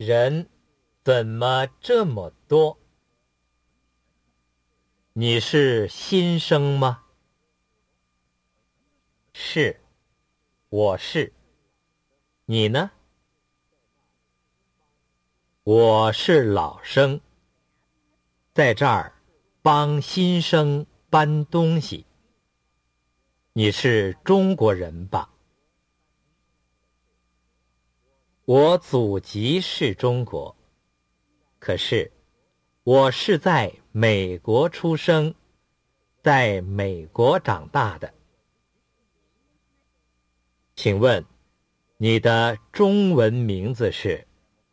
人怎么这么多？你是新生吗？是，我是。你呢？我是老生，在这儿帮新生搬东西。你是中国人吧？我祖籍是中国，可是我是在美国出生，在美国长大的。请问你的中文名字是？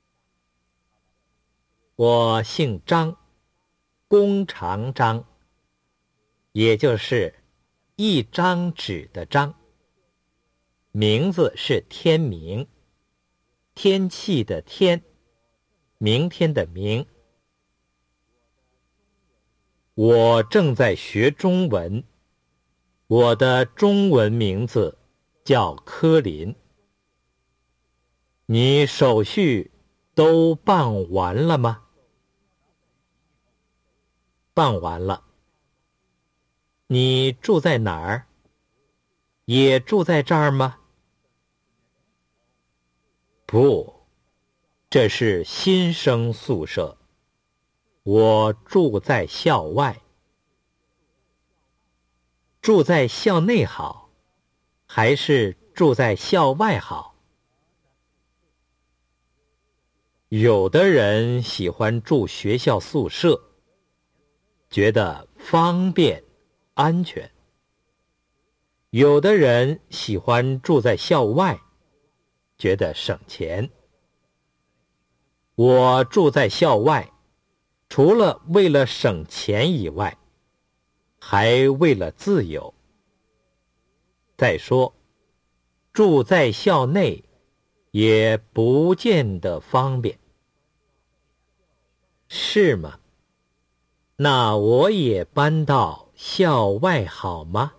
我姓张，弓长张，也就是一张纸的张。名字是天明，天气的天，明天的明。我正在学中文，我的中文名字叫柯林。你手续都办完了吗？办完了。你住在哪儿？也住在这儿吗？不，这是新生宿舍。我住在校外。住在校内好，还是住在校外好？有的人喜欢住学校宿舍，觉得方便、安全。有的人喜欢住在校外，觉得省钱。我住在校外，除了为了省钱以外，还为了自由。再说，住在校内也不见得方便。是吗？那我也搬到校外好吗？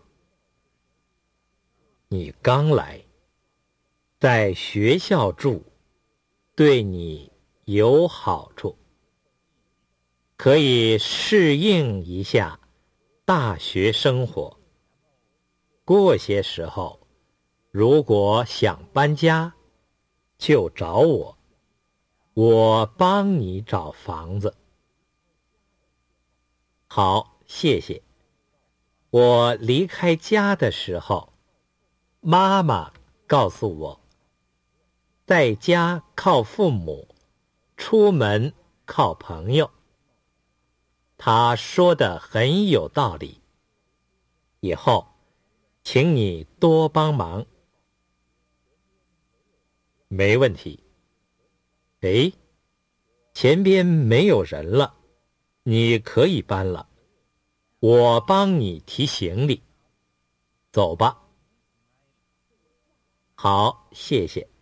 你刚来，在学校住，对你有好处，可以适应一下大学生活。过些时候，如果想搬家，就找我，我帮你找房子。好，谢谢。我离开家的时候，妈妈告诉我，在家靠父母，出门靠朋友。她说得很有道理。以后，请你多帮忙。没问题。诶，前边没有人了，你可以搬了。我帮你提行李。走吧。好，谢谢。